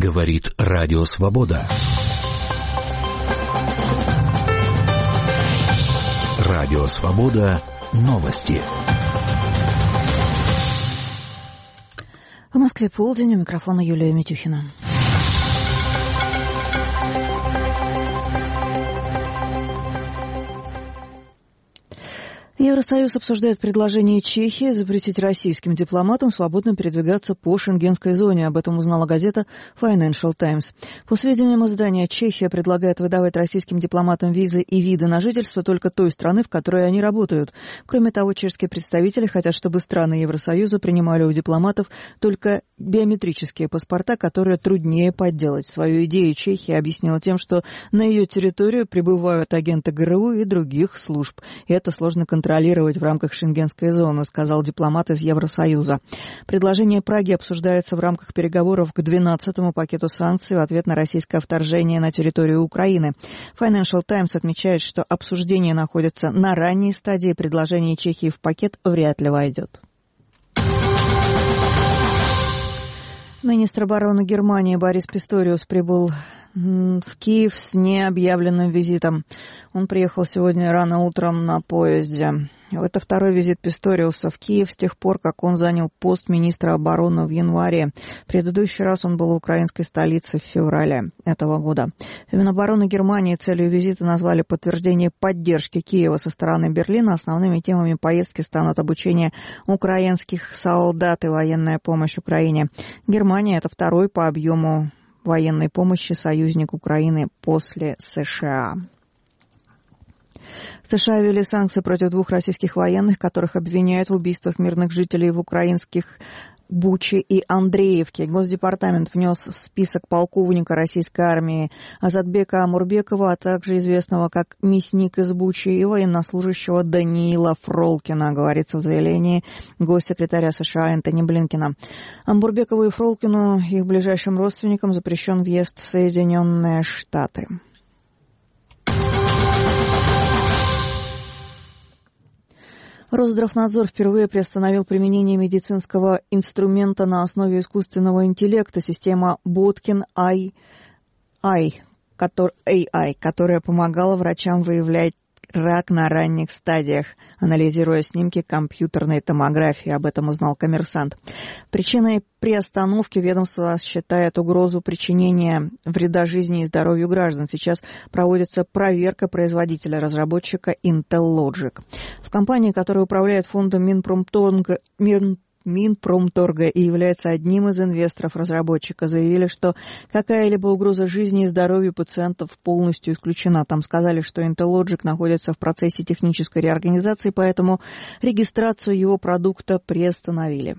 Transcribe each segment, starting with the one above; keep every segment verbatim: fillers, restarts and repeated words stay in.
Говорит Радио Свобода. Радио Свобода. Новости. В Москве полдень, у микрофона Юлия Митюхина. Евросоюз обсуждает предложение Чехии запретить российским дипломатам свободно передвигаться по шенгенской зоне. Об этом узнала газета Financial Times. По сведениям издания, Чехия предлагает выдавать российским дипломатам визы и виды на жительство только той страны, в которой они работают. Кроме того, чешские представители хотят, чтобы страны Евросоюза принимали у дипломатов только биометрические паспорта, которые труднее подделать. Свою идею Чехия объяснила тем, что на ее территорию прибывают агенты ГРУ и других служб. И это сложно контролировать в рамках шенгенской зоны, сказал дипломат из Евросоюза. Предложение Праги обсуждается в рамках переговоров к двенадцатому пакету санкций в ответ на российское вторжение на территорию Украины. Financial Times отмечает, что обсуждение находится на ранней стадии, предложение Чехии в пакет вряд ли войдет. Министр обороны Германии Борис Писториус прибыл в Киев с необъявленным визитом. Он приехал сегодня рано утром на поезде. Это второй визит Писториуса в Киев с тех пор, как он занял пост министра обороны в январе. Предыдущий раз он был в украинской столице в феврале этого года. В Минобороны Германии целью визита назвали подтверждение поддержки Киева со стороны Берлина. Основными темами поездки станут обучение украинских солдат и военная помощь Украине. Германия – это второй по объему военной помощи союзник Украины после США. США ввели санкции против двух российских военных, которых обвиняют в убийствах мирных жителей в украинских Буче и Андреевке. Госдепартамент внес в список полковника российской армии Азатбека Амурбекова, а также известного как мясник из Бучи, и военнослужащего Даниила Фролкина, говорится в заявлении госсекретаря США Энтони Блинкена. Амурбекову и Фролкину, их ближайшим родственникам, запрещен въезд в Соединенные Штаты. Росздравнадзор впервые приостановил применение медицинского инструмента на основе искусственного интеллекта, система Боткин-эй ай, эй ай, которая помогала врачам выявлять рак на ранних стадиях, анализируя снимки компьютерной томографии. Об этом узнал «Коммерсант». Причиной приостановки ведомство считает угрозу причинения вреда жизни и здоровью граждан. Сейчас проводится проверка производителя-разработчика Intel Logic. В компании, которая управляет фондом Минпромторга, Мин Минпромторга и является одним из инвесторов разработчика, заявили, что какая-либо угроза жизни и здоровью пациентов полностью исключена. Там сказали, что Intel Logic находится в процессе технической реорганизации, поэтому регистрацию его продукта приостановили.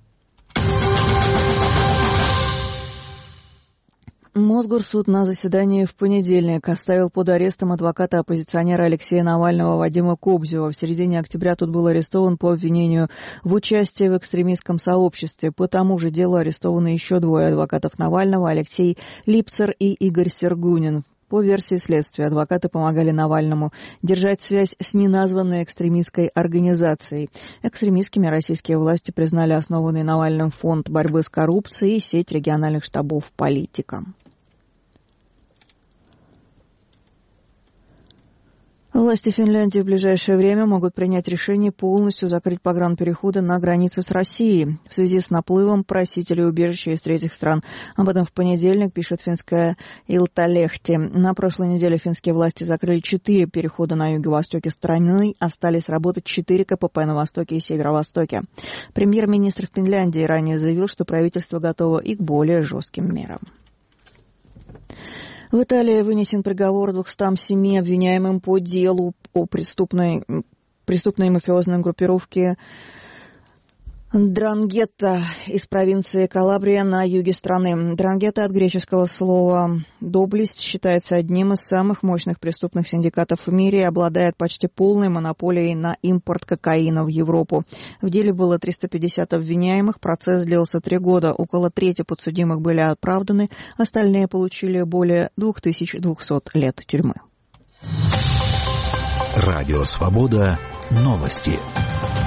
Мосгорсуд на заседании в понедельник оставил под арестом адвоката-оппозиционера Алексея Навального Вадима Кобзева. В середине октября тот был арестован по обвинению в участии в экстремистском сообществе. По тому же делу арестованы еще двое адвокатов Навального – Алексей Липцер и Игорь Сергунин. По версии следствия, адвокаты помогали Навальному держать связь с неназванной экстремистской организацией. Экстремистскими российские власти признали основанный Навальным фонд борьбы с коррупцией и сеть региональных штабов «Политика». Власти Финляндии в ближайшее время могут принять решение полностью закрыть погранпереходы на границе с Россией в связи с наплывом просителей убежища из третьих стран. Об этом в понедельник пишет финская Илталехти. На прошлой неделе финские власти закрыли четыре перехода на юго-востоке страны, остались работать четыре ка пэ пэ на востоке и северо-востоке. Премьер-министр Финляндии ранее заявил, что правительство готово и к более жестким мерам. В Италии вынесен приговор двухстам семи обвиняемым по делу о преступной, преступной мафиозной группировке Дрангетта из провинции Калабрия на юге страны. Дрангетта от греческого слова «доблесть» считается одним из самых мощных преступных синдикатов в мире и обладает почти полной монополией на импорт кокаина в Европу. В деле было триста пятьдесят обвиняемых, процесс длился три года. Около трети подсудимых были оправданы, остальные получили более две тысячи двести лет тюрьмы. Радио «Свобода». Новости.